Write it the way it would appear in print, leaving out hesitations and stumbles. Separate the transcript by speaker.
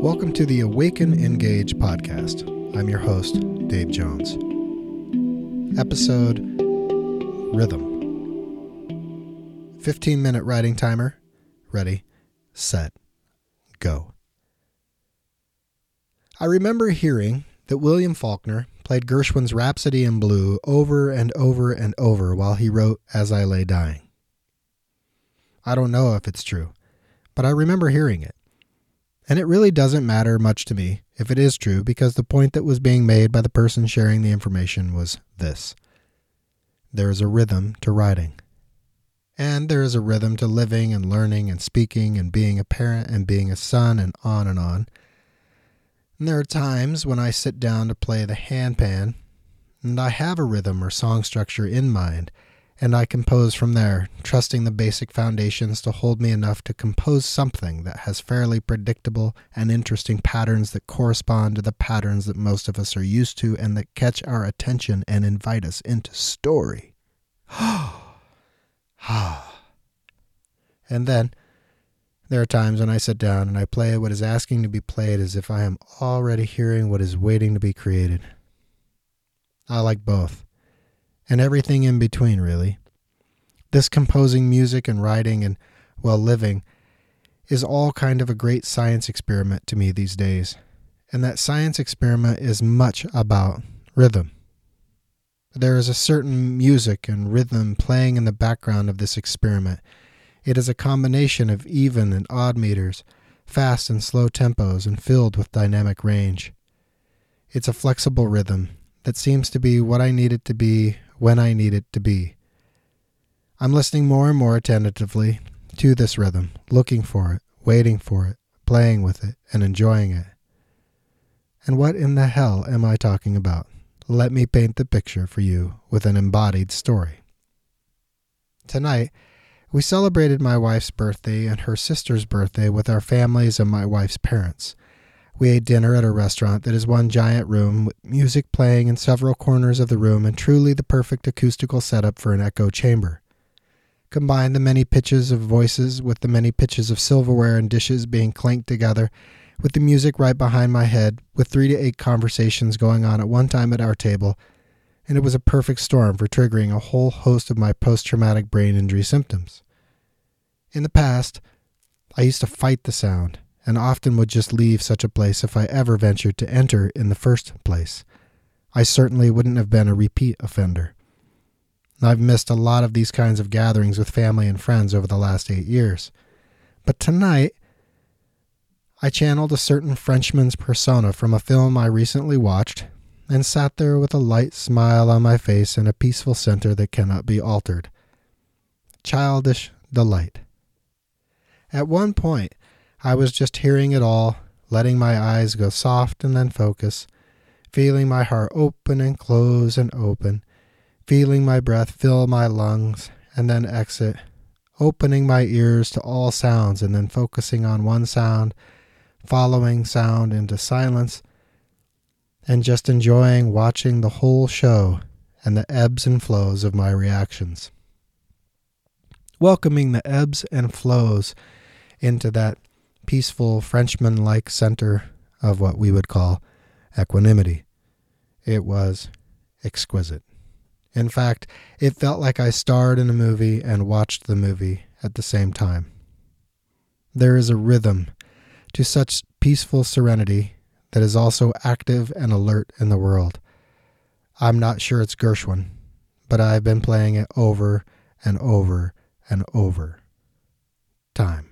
Speaker 1: Welcome to the Awaken Engage podcast. I'm your host, Dave Jones. Episode Rhythm. 15-minute writing timer. Ready, set, go. I remember hearing that William Faulkner played Gershwin's Rhapsody in Blue over and over and over while he wrote As I Lay Dying. I don't know if it's true, but I remember hearing it. And it really doesn't matter much to me if it is true, because the point that was being made by the person sharing the information was this. There is a rhythm to writing. And there is a rhythm to living and learning and speaking and being a parent and being a son and on and on. And there are times when I sit down to play the handpan and I have a rhythm or song structure in mind, and I compose from there, trusting the basic foundations to hold me enough to compose something that has fairly predictable and interesting patterns that correspond to the patterns that most of us are used to and that catch our attention and invite us into story. And then there are times when I sit down and I play what is asking to be played as if I am already hearing what is waiting to be created. I like both. And everything in between, really. This composing music and writing and, well, living is all kind of a great science experiment to me these days. And that science experiment is much about rhythm. There is a certain music and rhythm playing in the background of this experiment. It is a combination of even and odd meters, fast and slow tempos, and filled with dynamic range. It's a flexible rhythm that seems to be what I need it to be when I need it to be. I'm listening more and more attentively to this rhythm, looking for it, waiting for it, playing with it, and enjoying it. And what in the hell am I talking about? Let me paint the picture for you with an embodied story. Tonight, we celebrated my wife's birthday and her sister's birthday with our families and my wife's parents. We ate dinner at a restaurant that is one giant room with music playing in several corners of the room and truly the perfect acoustical setup for an echo chamber. Combine the many pitches of voices with the many pitches of silverware and dishes being clanked together, with the music right behind my head, with 3 to 8 conversations going on at one time at our table, and it was a perfect storm for triggering a whole host of my post-traumatic brain injury symptoms. In the past, I used to fight the sound, and often would just leave such a place if I ever ventured to enter in the first place. I certainly wouldn't have been a repeat offender. I've missed a lot of these kinds of gatherings with family and friends over the last 8 years. But tonight, I channeled a certain Frenchman's persona from a film I recently watched, and sat there with a light smile on my face and a peaceful center that cannot be altered. Childish delight. At one point, I was just hearing it all, letting my eyes go soft and then focus, feeling my heart open and close and open, feeling my breath fill my lungs and then exit, opening my ears to all sounds and then focusing on one sound, following sound into silence, and just enjoying watching the whole show and the ebbs and flows of my reactions. Welcoming the ebbs and flows into that peaceful Frenchman-like center of what we would call equanimity. It was exquisite. In fact, it felt like I starred in a movie and watched the movie at the same time. There is a rhythm to such peaceful serenity that is also active and alert in the world. I'm not sure it's Gershwin, but I've been playing it over and over and over. Time.